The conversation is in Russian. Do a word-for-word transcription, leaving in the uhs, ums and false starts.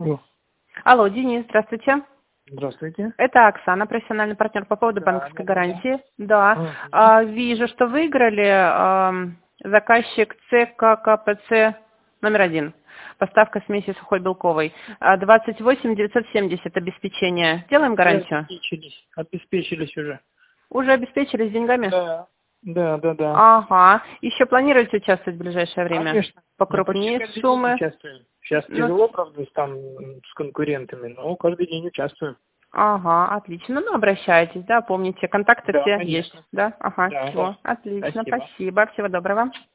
Алло. Алло, Денис, здравствуйте. Здравствуйте. Это Оксана, профессиональный партнер по поводу Да, банковской да, да. гарантии. Да. Ага. А, вижу, что выиграли ам, заказчик ЦККПЦ номер один. Поставка смеси сухой белковой. А, двадцать восемь девятьсот семьдесят обеспечение. Делаем Уже гарантию? обеспечились. Обеспечились уже. Уже обеспечили с деньгами? Да. Да, да, да. Ага. Еще планируете участвовать в ближайшее время? Конечно. Мы почти Покрупнее каждый день суммы? участвуем. Сейчас Ну, тяжело, правда, там с конкурентами, но каждый день участвуем. ага, отлично. Ну, обращайтесь, да, помните, контакты Да, все есть, конечно. да? Ага, Да, все, да. отлично, Спасибо. спасибо, всего доброго.